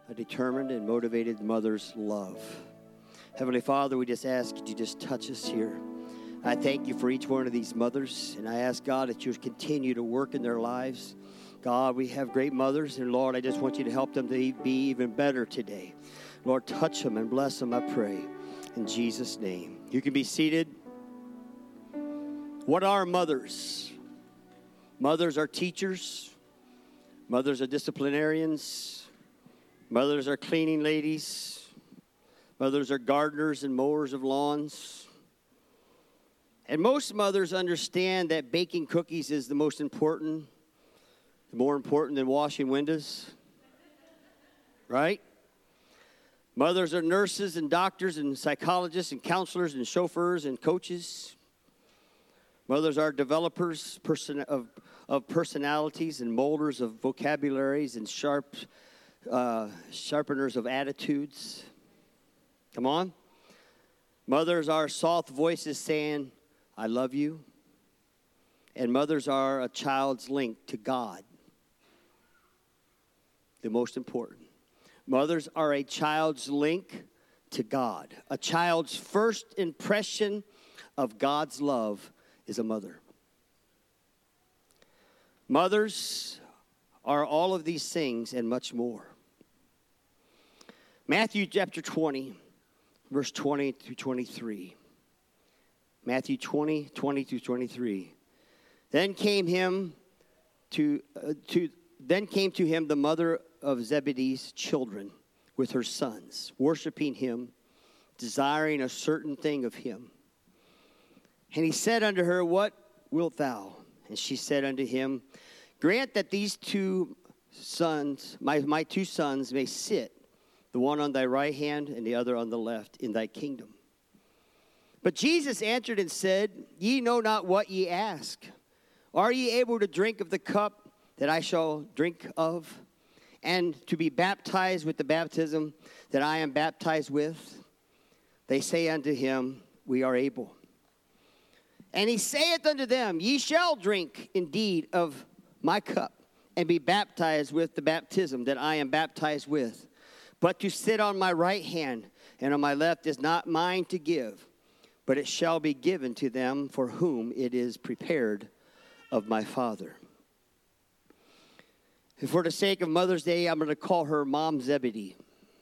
a determined and motivated mother's love. Heavenly Father, we just ask that you just touch us here. I thank you for each one of these mothers, and I ask, God, that you continue to work in their lives. God, we have great mothers, and Lord, I just want you to help them to be even better today. Lord, touch them and bless them, I pray, in Jesus' name. You can be seated. What are mothers? Mothers are teachers. Mothers are disciplinarians. Mothers are cleaning ladies. Mothers are gardeners and mowers of lawns. And most mothers understand that baking cookies is the most important, more important than washing windows. Right? Mothers are nurses and doctors and psychologists and counselors and chauffeurs and coaches. Mothers are developers of personalities and molders of vocabularies and sharpeners of attitudes. Come on. Mothers are soft voices saying, I love you. And mothers are a child's link to God. The most important. Mothers are a child's link to God. A child's first impression of God's love is a mother. Mothers are all of these things and much more. Matthew chapter 20, verse 20 through 23. Matthew 20, 20 through 23. Then came to him the mother of Zebedee's children with her sons, worshiping him, desiring a certain thing of him. And he said unto her, What wilt thou? And she said unto him, Grant that these two sons, my two sons, may sit, the one on thy right hand and the other on the left, in thy kingdom. But Jesus answered and said, Ye know not what ye ask. Are ye able to drink of the cup that I shall drink of, and to be baptized with the baptism that I am baptized with? They say unto him, We are able. And he saith unto them, Ye shall drink indeed of my cup, and be baptized with the baptism that I am baptized with. But to sit on my right hand and on my left is not mine to give, but it shall be given to them for whom it is prepared of my Father. And for the sake of Mother's Day, I'm going to call her Mom Zebedee.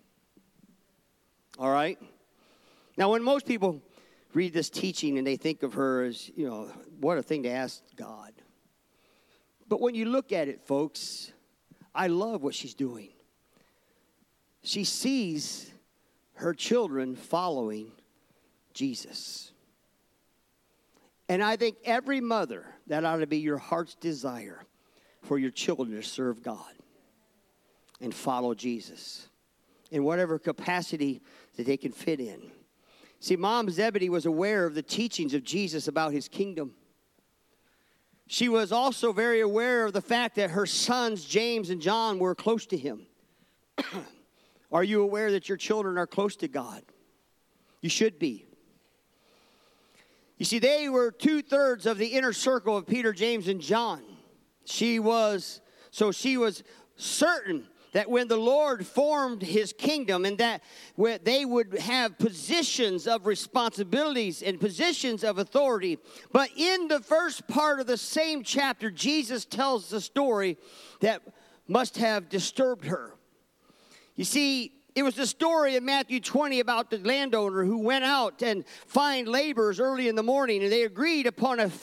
All right? Now, when most people read this teaching and they think of her as, what a thing to ask God. But when you look at it, folks, I love what she's doing. She sees her children following Jesus. And I think every mother, that ought to be your heart's desire for your children to serve God and follow Jesus in whatever capacity that they can fit in. See, Mom Zebedee was aware of the teachings of Jesus about his kingdom. She was also very aware of the fact that her sons, James and John, were close to him. Are you aware that your children are close to God? You should be. You see, they were 2/3 of the inner circle of Peter, James, and John. She was certain that when the Lord formed his kingdom and that they would have positions of responsibilities and positions of authority. But in the first part of the same chapter, Jesus tells the story that must have disturbed her. You see, it was the story in Matthew 20 about the landowner who went out and found laborers early in the morning, and they agreed upon a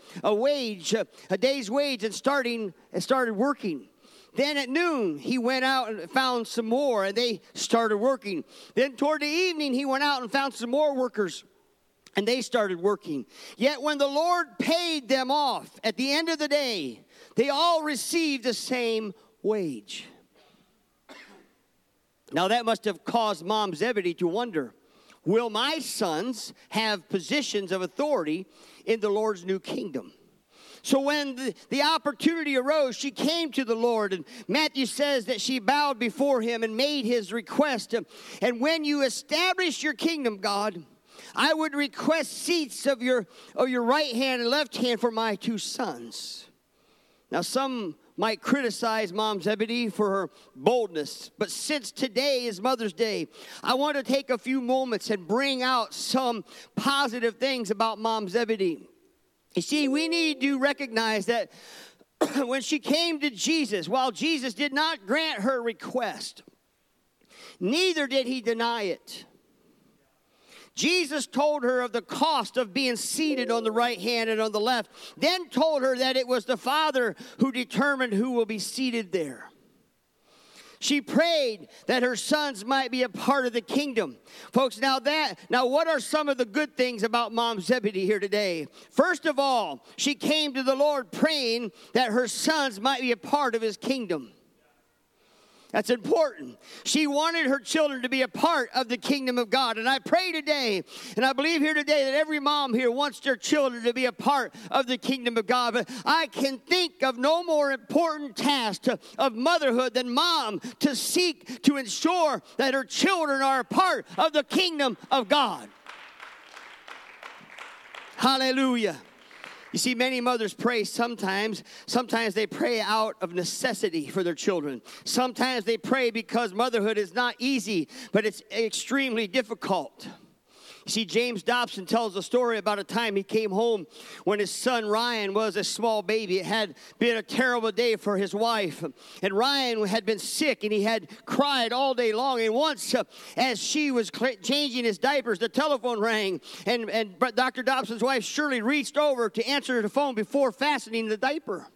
day's wage, and started working. Then at noon, he went out and found some more, and they started working. Then toward the evening, he went out and found some more workers, and they started working. Yet when the Lord paid them off at the end of the day, they all received the same wage. Now that must have caused Mom Zebedee to wonder, will my sons have positions of authority in the Lord's new kingdom? So when the opportunity arose, she came to the Lord, and Matthew says that she bowed before him and made his request. And when you establish your kingdom, God, I would request seats of your right hand and left hand for my two sons. Now some might criticize Mom Zebedee for her boldness, but since today is Mother's Day, I want to take a few moments and bring out some positive things about Mom Zebedee. You see, we need to recognize that when she came to Jesus, while Jesus did not grant her request, neither did he deny it. Jesus told her of the cost of being seated on the right hand and on the left, then told her that it was the Father who determined who will be seated there. She prayed that her sons might be a part of the kingdom. Folks, now what are some of the good things about Mom Zebedee here today? First of all, she came to the Lord praying that her sons might be a part of his kingdom. That's important. She wanted her children to be a part of the kingdom of God. And I pray today, and I believe here today, that every mom here wants their children to be a part of the kingdom of God. But I can think of no more important task of motherhood than mom to seek to ensure that her children are a part of the kingdom of God. Hallelujah. You see, many mothers pray sometimes. Sometimes they pray out of necessity for their children. Sometimes they pray because motherhood is not easy, but it's extremely difficult. You see, James Dobson tells a story about a time he came home when his son Ryan was a small baby. It had been a terrible day for his wife. And Ryan had been sick and he had cried all day long. And once, as she was changing his diapers, the telephone rang. And Dr. Dobson's wife, Shirley, reached over to answer the phone before fastening the diaper.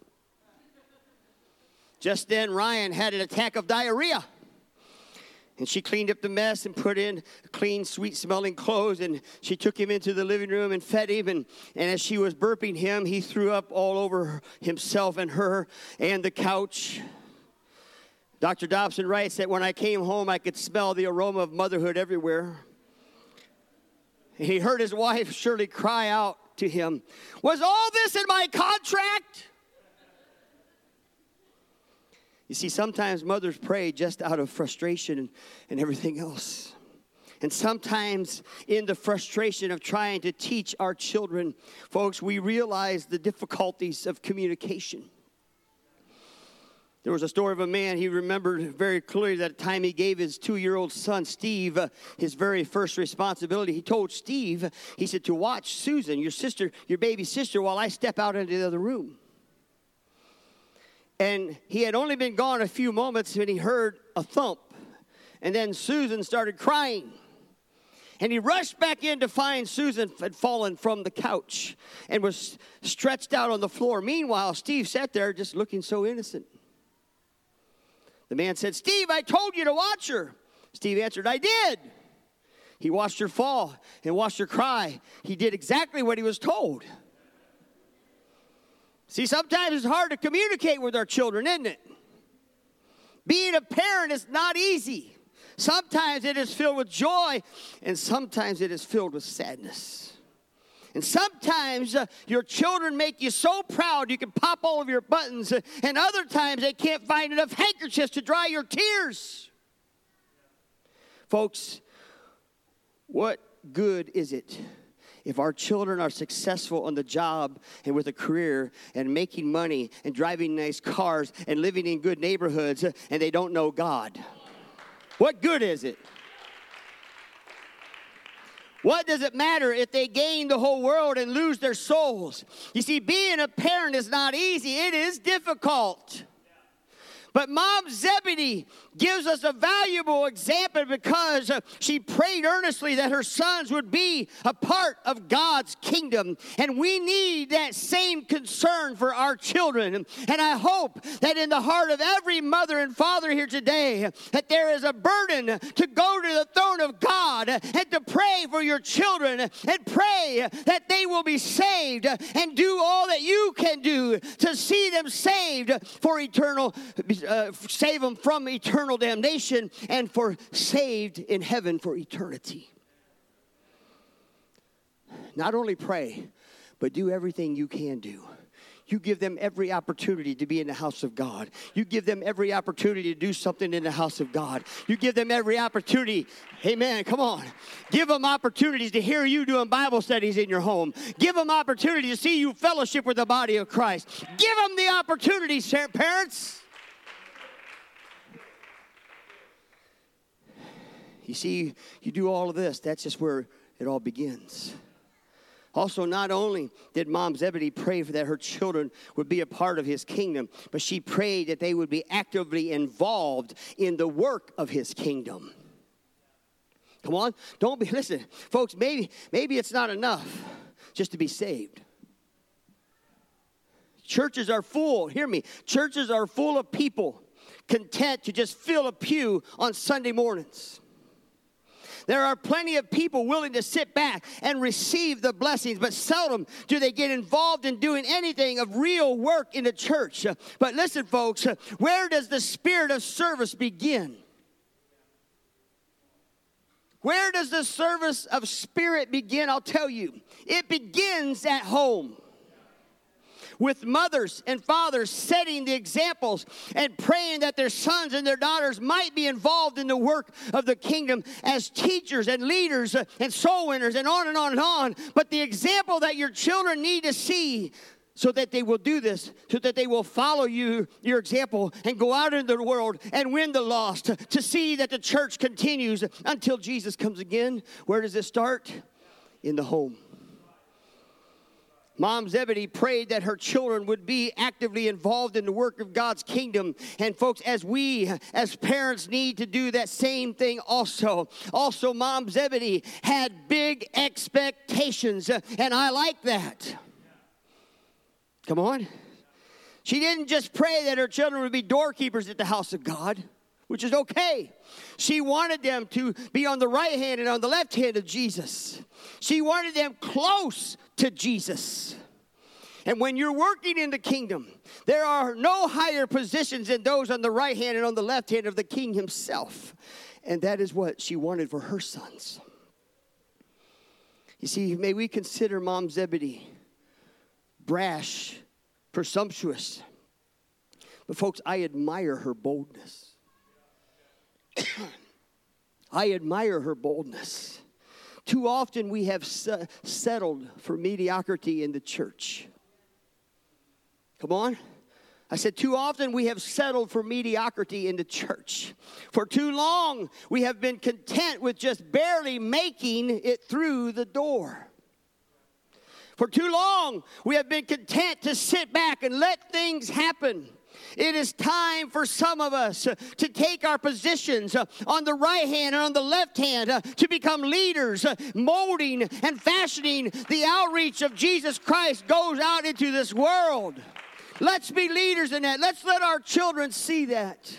Just then, Ryan had an attack of diarrhea. And she cleaned up the mess and put in clean, sweet-smelling clothes. And she took him into the living room and fed him. And as she was burping him, he threw up all over himself and her and the couch. Dr. Dobson writes that when I came home, I could smell the aroma of motherhood everywhere. And he heard his wife, Shirley, cry out to him, "Was all this in my contract?" You see, sometimes mothers pray just out of frustration and everything else. And sometimes in the frustration of trying to teach our children, folks, we realize the difficulties of communication. There was a story of a man, he remembered very clearly that time he gave his 2-year-old son, Steve, his very first responsibility. He told Steve, he said, to watch Susan, your sister, your baby sister, while I step out into the other room. And he had only been gone a few moments when he heard a thump. And then Susan started crying. And he rushed back in to find Susan had fallen from the couch and was stretched out on the floor. Meanwhile, Steve sat there just looking so innocent. The man said, "Steve, I told you to watch her." Steve answered, "I did." He watched her fall and watched her cry. He did exactly what he was told. See, sometimes it's hard to communicate with our children, isn't it? Being a parent is not easy. Sometimes it is filled with joy, and sometimes it is filled with sadness. And sometimes your children make you so proud you can pop all of your buttons, and other times they can't find enough handkerchiefs to dry your tears. Folks, what good is it if our children are successful on the job and with a career and making money and driving nice cars and living in good neighborhoods and they don't know God? What good is it? What does it matter if they gain the whole world and lose their souls? You see, being a parent is not easy. It is difficult. But Mom Zebedee gives us a valuable example because she prayed earnestly that her sons would be a part of God's kingdom. And we need that same concern for our children. And I hope that in the heart of every mother and father here today, that there is a burden to go to the throne of God and to pray for your children and pray that they will be saved and do all that you can do to see them saved for eternal save them from eternal damnation and for saved in heaven for eternity. Not only pray, but do everything you can do. You give them every opportunity to be in the house of God. You give them every opportunity to do something in the house of God. You give them every opportunity. Amen. Come on. Give them opportunities to hear you doing Bible studies in your home. Give them opportunity to see you fellowship with the body of Christ. Give them the opportunity, parents. You see, you do all of this. That's just where it all begins. Also, not only did Mom Zebedee pray for that her children would be a part of his kingdom, but she prayed that they would be actively involved in the work of his kingdom. Come on, listen, folks, maybe it's not enough just to be saved. Churches are full, hear me, churches are full of people content to just fill a pew on Sunday mornings. There are plenty of people willing to sit back and receive the blessings, but seldom do they get involved in doing anything of real work in the church. But listen, folks, where does the spirit of service begin? Where does the service of spirit begin? I'll tell you. It begins at home. With mothers and fathers setting the examples and praying that their sons and their daughters might be involved in the work of the kingdom as teachers and leaders and soul winners and on and on and on. But the example that your children need to see so that they will do this, so that they will follow your example and go out into the world and win the lost, to see that the church continues until Jesus comes again. Where does it start? In the home. Mom Zebedee prayed that her children would be actively involved in the work of God's kingdom. And folks, as we, as parents, need to do that same thing also. Also, Mom Zebedee had big expectations, and I like that. Come on. She didn't just pray that her children would be doorkeepers at the house of God, which is okay. She wanted them to be on the right hand and on the left hand of Jesus. She wanted them close to Jesus. And when you're working in the kingdom, there are no higher positions than those on the right hand and on the left hand of the king himself. And that is what she wanted for her sons. You see, may we consider Mom Zebedee brash, presumptuous. But folks, I admire her boldness. I admire her boldness. Too often we have settled for mediocrity in the church. Come on. I said too often we have settled for mediocrity in the church. For too long we have been content with just barely making it through the door. For too long we have been content to sit back and let things happen. It is time for some of us to take our positions on the right hand and on the left hand to become leaders, molding and fashioning the outreach of Jesus Christ goes out into this world. Let's be leaders in that. Let's let our children see that.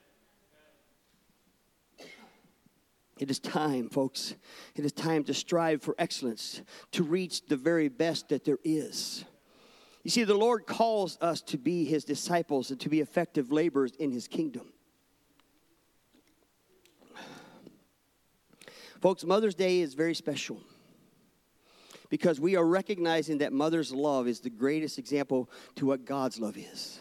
It is time, folks. It is time to strive for excellence, to reach the very best that there is. You see, the Lord calls us to be his disciples and to be effective laborers in his kingdom. Folks, Mother's Day is very special because we are recognizing that mother's love is the greatest example to what God's love is.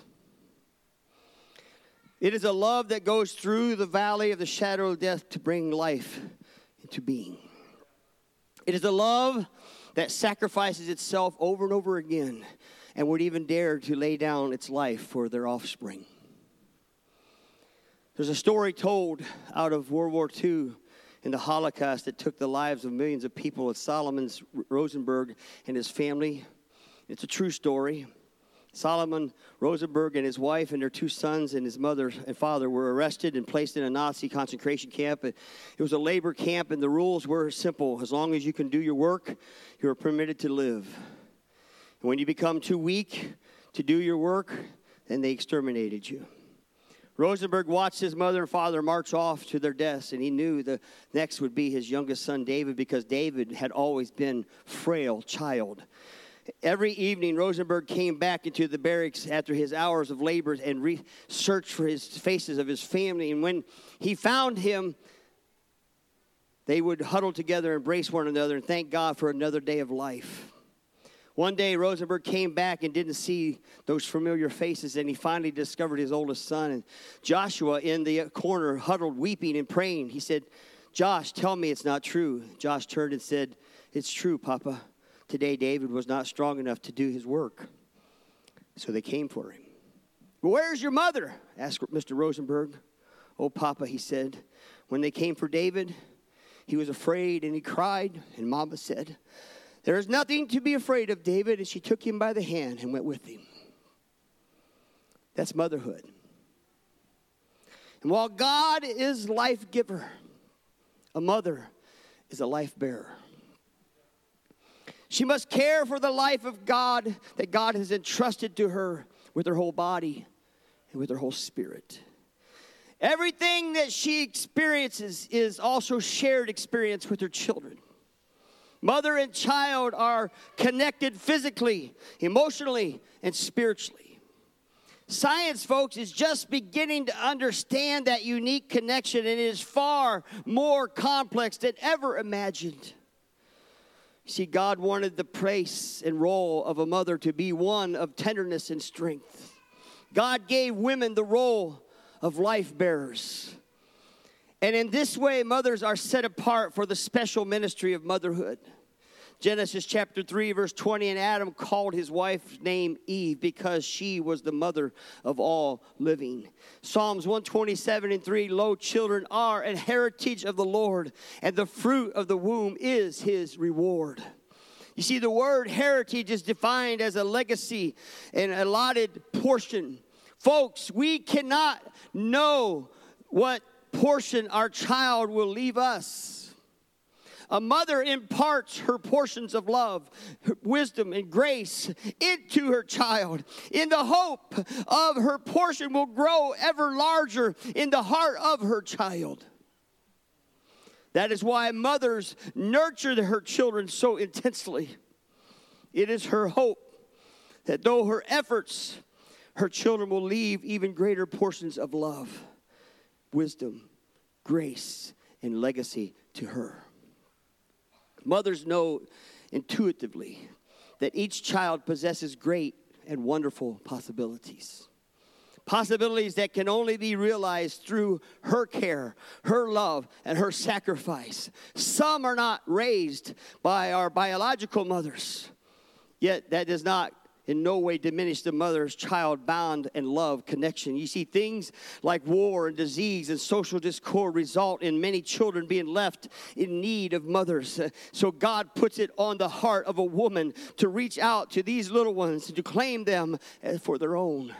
It is a love that goes through the valley of the shadow of death to bring life into being. It is a love that sacrifices itself over and over again and would even dare to lay down its life for their offspring. There's a story told out of World War II in the Holocaust that took the lives of millions of people. It's Solomon Rosenberg and his family. It's a true story. Solomon Rosenberg and his wife and their two sons and his mother and father were arrested and placed in a Nazi concentration camp. It was a labor camp, and the rules were simple. As long as you can do your work, you are permitted to live. And when you become too weak to do your work, then they exterminated you. Rosenberg watched his mother and father march off to their deaths, and he knew the next would be his youngest son, David, because David had always been a frail child. Every evening, Rosenberg came back into the barracks after his hours of labor and searched for his faces of his family. And when he found him, they would huddle together, embrace one another, and thank God for another day of life. One day, Rosenberg came back and didn't see those familiar faces, and he finally discovered his oldest son. And Joshua in the corner, huddled, weeping and praying. He said, "Josh, tell me it's not true." Josh turned and said, "It's true, Papa. Today, David was not strong enough to do his work." So they came for him. "Where's your mother?" asked Mr. Rosenberg. "Oh, Papa," he said, "when they came for David, he was afraid and he cried. And Mama said, 'There is nothing to be afraid of, David.' And she took him by the hand and went with him." That's motherhood. And while God is life giver, a mother is a life bearer. She must care for the life of God that God has entrusted to her with her whole body and with her whole spirit. Everything that she experiences is also shared experience with her children. Mother and child are connected physically, emotionally, and spiritually. Science, folks, is just beginning to understand that unique connection, and it is far more complex than ever imagined. See, God wanted the place and role of a mother to be one of tenderness and strength. God gave women the role of life bearers. And in this way, mothers are set apart for the special ministry of motherhood. Genesis chapter 3, verse 20, and Adam called his wife's name Eve because she was the mother of all living. Psalms 127:3, "Lo, children are an heritage of the Lord, and the fruit of the womb is his reward." You see, the word heritage is defined as a legacy, an allotted portion. Folks, we cannot know what portion our child will leave us. A mother imparts her portions of love, wisdom, and grace into her child in the hope of her portion will grow ever larger in the heart of her child. That is why mothers nurture her children so intensely. It is her hope that though her efforts, her children will leave even greater portions of love, wisdom, grace, and legacy to her. Mothers know intuitively that each child possesses great and wonderful possibilities. Possibilities that can only be realized through her care, her love, and her sacrifice. Some are not raised by our biological mothers, yet that does not in no way diminish the mother's child bond and love connection. You see, things like war and disease and social discord result in many children being left in need of mothers. So God puts it on the heart of a woman to reach out to these little ones and to claim them for their own.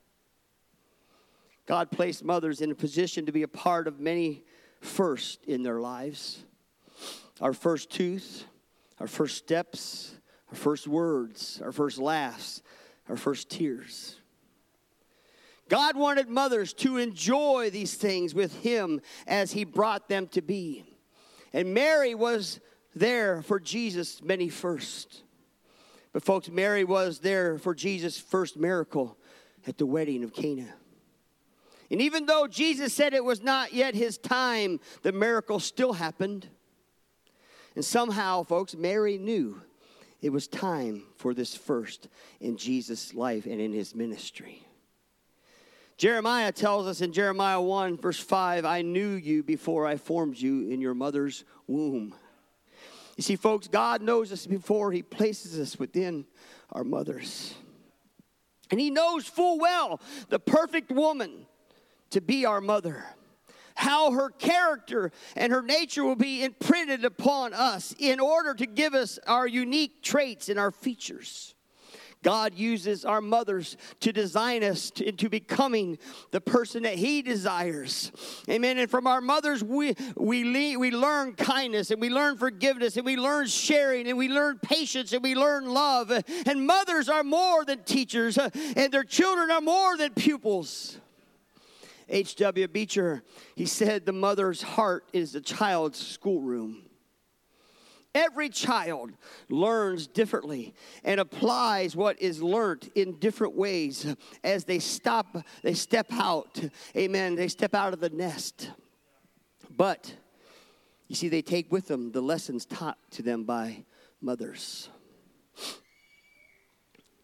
God placed mothers in a position to be a part of many firsts in their lives. Our first tooth, our first steps, our first words, our first laughs, our first tears. God wanted mothers to enjoy these things with him as he brought them to be. And Mary was there for Jesus' many firsts. But folks, Mary was there for Jesus' first miracle at the wedding of Cana. And even though Jesus said it was not yet his time, the miracle still happened. And somehow, folks, Mary knew it was time for this first in Jesus' life and in his ministry. Jeremiah tells us in Jeremiah 1, verse 5, "I knew you before I formed you in your mother's womb." You see, folks, God knows us before he places us within our mothers. And he knows full well the perfect woman to be our mother. How her character and her nature will be imprinted upon us in order to give us our unique traits and our features. God uses our mothers to design us into becoming the person that he desires. Amen. And from our mothers, we learn kindness, and we learn forgiveness, and we learn sharing, and we learn patience, and we learn love. And mothers are more than teachers, and their children are more than pupils. H.W. Beecher, he said, the mother's heart is the child's schoolroom. Every child learns differently and applies what is learned in different ways as they step out. Amen. They step out of the nest. But, you see, they take with them the lessons taught to them by mothers.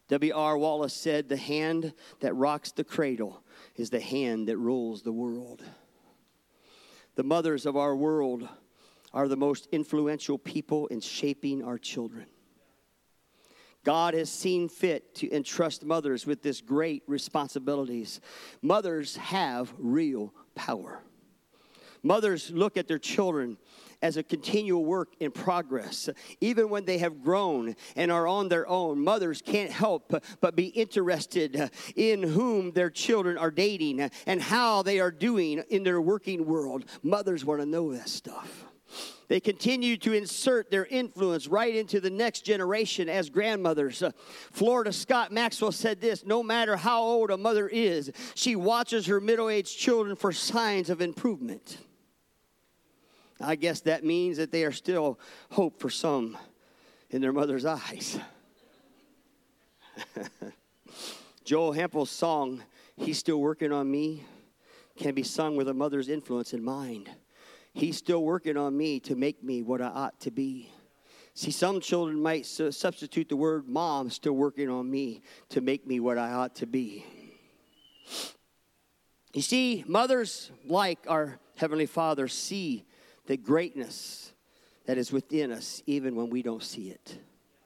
W.R. Wallace said, "The hand that rocks the cradle is the hand that rules the world." The mothers of our world are the most influential people in shaping our children. God has seen fit to entrust mothers with this great responsibilities. Mothers have real power. Mothers look at their children as a continual work in progress. Even when they have grown and are on their own, mothers can't help but be interested in whom their children are dating and how they are doing in their working world. Mothers want to know that stuff. They continue to insert their influence right into the next generation as grandmothers. Florida Scott Maxwell said this: "No matter how old a mother is, she watches her middle-aged children for signs of improvement." I guess that means that they are still hope for some in their mother's eyes. Joel Hempel's song, "He's Still Working on Me," can be sung with a mother's influence in mind. He's still working on me to make me what I ought to be. See, some children might substitute the word mom, still working on me to make me what I ought to be. You see, mothers like our Heavenly Father see the greatness that is within us even when we don't see it.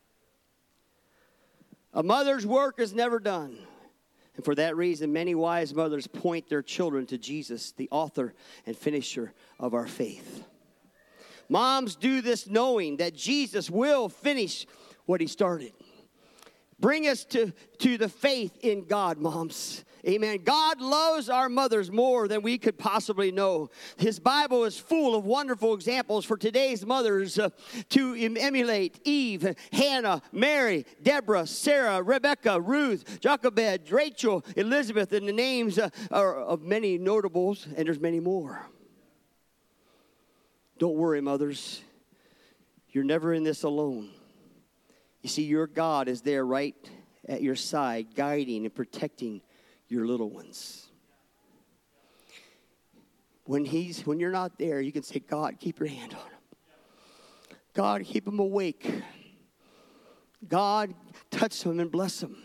A mother's work is never done. And for that reason, many wise mothers point their children to Jesus, the author and finisher of our faith. Moms do this knowing that Jesus will finish what he started. Bring us to the faith in God, moms. Amen. God loves our mothers more than we could possibly know. His Bible is full of wonderful examples for today's mothers to emulate: Eve, Hannah, Mary, Deborah, Sarah, Rebecca, Ruth, Jochebed, Rachel, Elizabeth, and the names are of many notables, and there's many more. Don't worry, mothers. You're never in this alone. You see, your God is there right at your side, guiding and protecting your little ones. When you're not there, you can say, "God, keep your hand on them. God, keep them awake. God, touch them and bless them."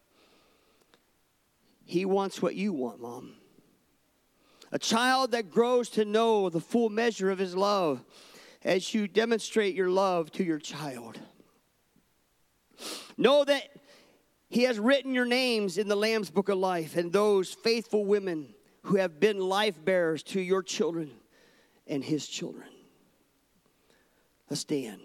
He wants what you want, Mom. A child that grows to know the full measure of his love as you demonstrate your love to your child. Know that he has written your names in the Lamb's Book of Life, and those faithful women who have been life bearers to your children and his children. Let's stand.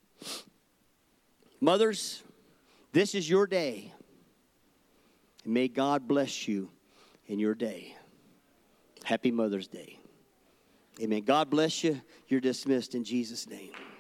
Mothers, this is your day. And may God bless you in your day. Happy Mother's Day. Amen. God bless you. You're dismissed in Jesus' name.